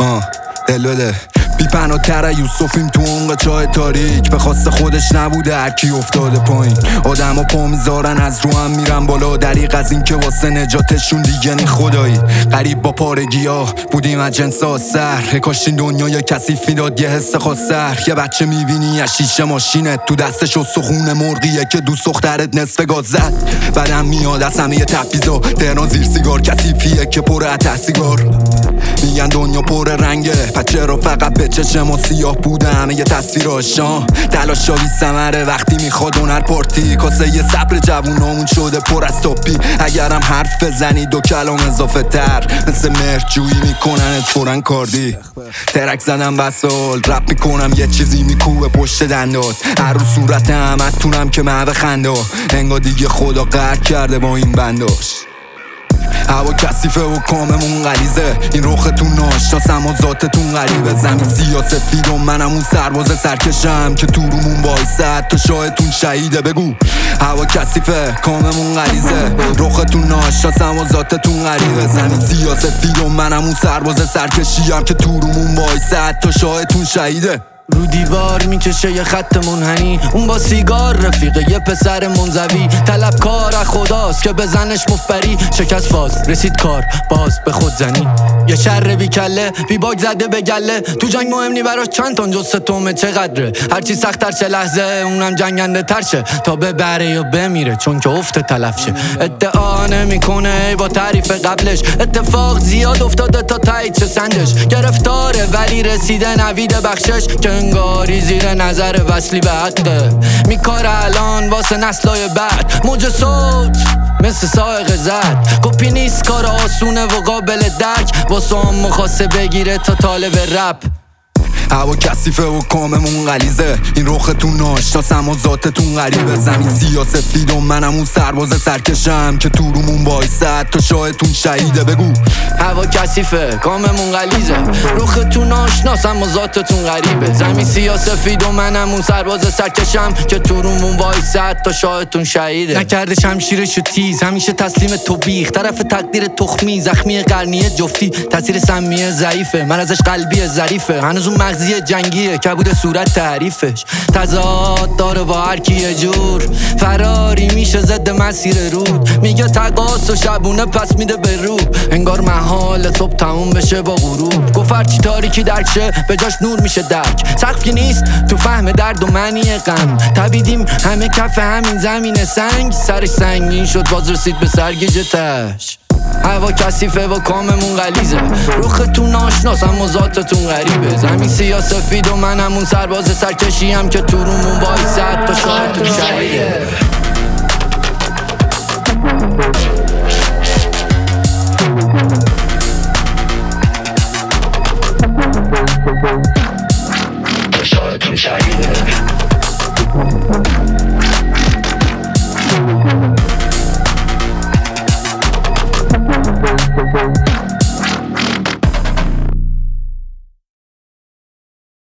دل بده بی پناه‌تر یوسفیم تو عمق چاه تاریک، به خواست خودش نبوده هرکی افتاده پایین. آدم ها پا میذارن از رو هم میرن بالا، دریغ از این که واسه نجاتشون دیگه نی خدایی. غریب با پارگی ها بودیم از جنس آسر، کاشین دنیا یا کثیفی داد یه حس خاصر. یه بچه میبینی از شیشه ماشینت تو دستش استخون مرغیه که دوست دخترت نصف گاز زد. بعدم میاد از همه تپیزا تهران زیر سیگار، کثیفیه که پر ته سیگار. میگن دنیا پر رنگه پس چرا فقط به چشم و سیاه بوده همه یه تصویراشان. تلاشاوی ثمره وقتی میخواد هنر پارتی، کاسه یه صبر جوونامون شده پر از تاپی. اگرم حرف بزنی دو کلام اضافه تر، مثل مرجویی میکننت پرن کاردی. ترک زدم وسال رپ میکنم یه چیزی میکوبه پشت دندات، هر رو صورت همتونم که محو خنده، انگار دیگه خدا قهر کرده با این بنداش. هوا کثیفه و کاممون غلیظه، این رختون ناشناسم و ذاتتون غریبه. زمین سیاسفید و منم اون سرباز سرکشم که تو رومون وایسد تا شاهتون شهیده. بگو هوا کثیفه کاممون غلیظه، رختون ناشناسم و ذاتتون غریبه. زمین سیاسفید و منم اون سرباز سرکشیم که تو رومون وایسد تا شاهتون شهیده. رو دیوار میکشه یه خط منحنی، اون با سیگار رفیقه یه پسر منزوی. طلبکار خداست که بزنش مفبری، شکست فاز رسید کار باز به خودزنی. یه شر بی کله بی باگ زده به گله، تو جنگ مهم نی براش چند تن جز ستومه چقدره. هرچی سخت‌تر چه لحظه اونم جنگنده تر شه، تا ببره یا بمیره چون که افته تلف شه. ادعا نمیکنه با تعریف قبلش، اتفاق زیاد افتاده تا تایید شه سنجش. گرفتاره ولی رسیده نوید بخشش، که انگاری زیر نظر وصلی به حقه. میکاره الان واسه نسلای بعد، موج صوت مثل سائق زد. کپی نیست کار آسونه و قابل درک، واسه هم مخواسته بگیره تا طالب رپ. هوا کثیفه و کاممون غلیظه، این رختون ناشناسم و ذاتتون غریبه. زمین سیاسفید و منم اون سرباز سرکشم که تو رومون وایسد تا شاهتون شهیده. بگو هوا کثیفه کاممون غلیظه، رختون ناشناسم و ذاتتون غریبه. زمین سیاسفید و منم اون سرباز سرکشم که تو رومون وایسد تا شاهتون شهیده. نکرده شمشیرشو تیز، همیشه تسلیم توبیخ، طرف تقدیر تخمی زخمی قرنیه جفتی. تاثیر سمیه ضعیفه، من ازش قلبی ظریفه. هنوز اون مغزی جنگیه کبود صورت تعریفش، تضاد داره با هر کی یه جور. فراری میشه ضد مسیر رود، میگه تقاس و شبونه پس میده به رو. انگار محال صبح تموم بشه با غروب. گفت هرچی تاریکی درک شه به جاش نور میشه درک. سقفی نیست تو فهم درد و معنی غم، تبیدیم همه کف همین زمین سنگ. سرش سنگین شد باز رسید به سرگیجه تش. هوا کثیفه و کاممون غلیظه، رختون ناشناسم و ذاتتون غریبه. زمین سیاسفید و منم اون سرباز سرکشیم که تو رومون وایسد تا شاهتون شهیده.